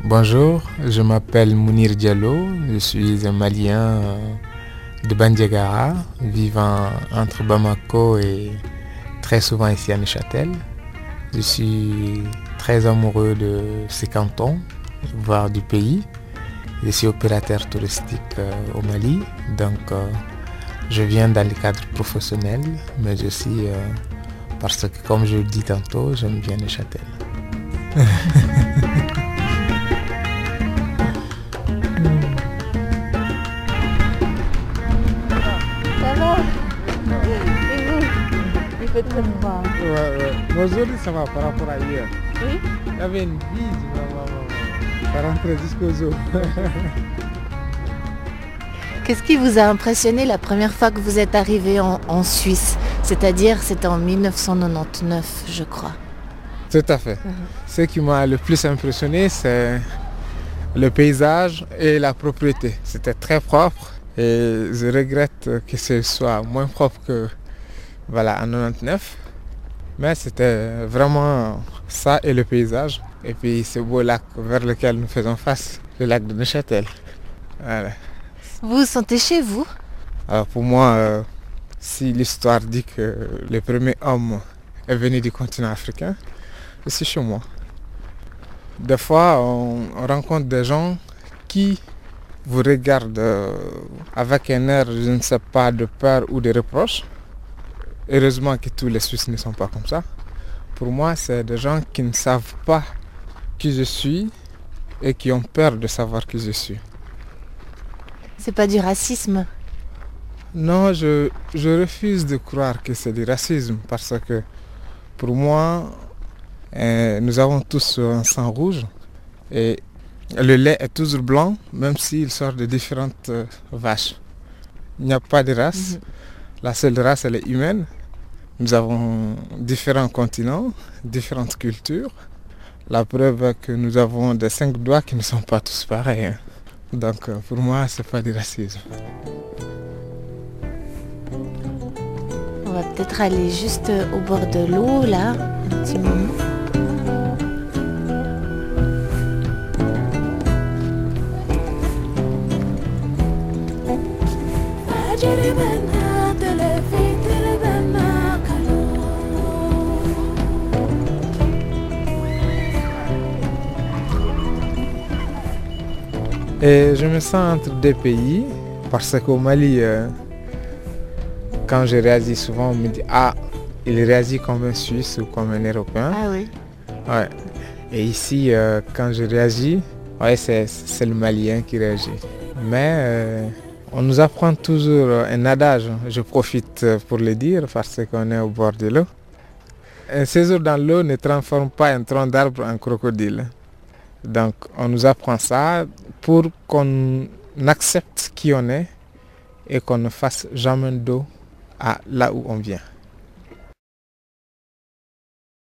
Bonjour, je m'appelle Mounir Diallo, je suis un Malien de Bandiagara, vivant entre Bamako et très souvent ici à Neuchâtel. Je suis très amoureux de ces cantons, voire du pays. Je suis opérateur touristique au Mali, donc je viens dans le cadre professionnel, mais aussi parce que, comme je le dis tantôt, j'aime bien Neuchâtel. Ça va? Et vous? Il fait très froid. Ouais. Mais aujourd'hui, ça va par rapport à hier. Oui? Il y avait une bise, vraiment. Ça rentrait jusqu'aux os. Qu'est-ce qui vous a impressionné la première fois que vous êtes arrivé en Suisse? C'est-à-dire, c'était en 1999, je crois. Tout à fait. Ce qui m'a le plus impressionné, c'est le paysage et la propriété. C'était très propre et je regrette que ce soit moins propre que en 99. Mais c'était vraiment ça et le paysage. Et puis ce beau lac vers lequel nous faisons face, le lac de Neuchâtel. Voilà. Vous vous sentez chez vous? Alors pour moi, si l'histoire dit que le premier homme est venu du continent africain, je suis chez moi. Des fois, on rencontre des gens qui vous regardent avec un air, je ne sais pas, de peur ou de reproche. Heureusement que tous les Suisses ne sont pas comme ça. Pour moi, c'est des gens qui ne savent pas qui je suis et qui ont peur de savoir qui je suis. C'est pas du racisme? Non, je refuse de croire que c'est du racisme parce que pour moi, nous avons tous un sang rouge et le lait est toujours blanc même s'il sort de différentes vaches. Il n'y a pas de race. La seule race, elle est humaine. Nous avons différents continents, différentes cultures. La preuve est que nous avons des 5 doigts qui ne sont pas tous pareils. Donc pour moi, c'est pas du racisme. On va peut-être aller juste au bord de l'eau, là, un petit moment. Et je me sens entre deux pays parce qu'au Mali, quand je réagis souvent, on me dit « Ah, il réagit comme un Suisse ou comme un Européen. » Ah oui. Ouais. Et ici, quand je réagis, ouais, c'est le Malien qui réagit. Mais on nous apprend toujours un adage, je profite pour le dire parce qu'on est au bord de l'eau. Un séjour dans l'eau ne transforme pas un tronc d'arbre en crocodile. Donc on nous apprend ça pour qu'on accepte qui on est et qu'on ne fasse jamais d'eau à là où on vient.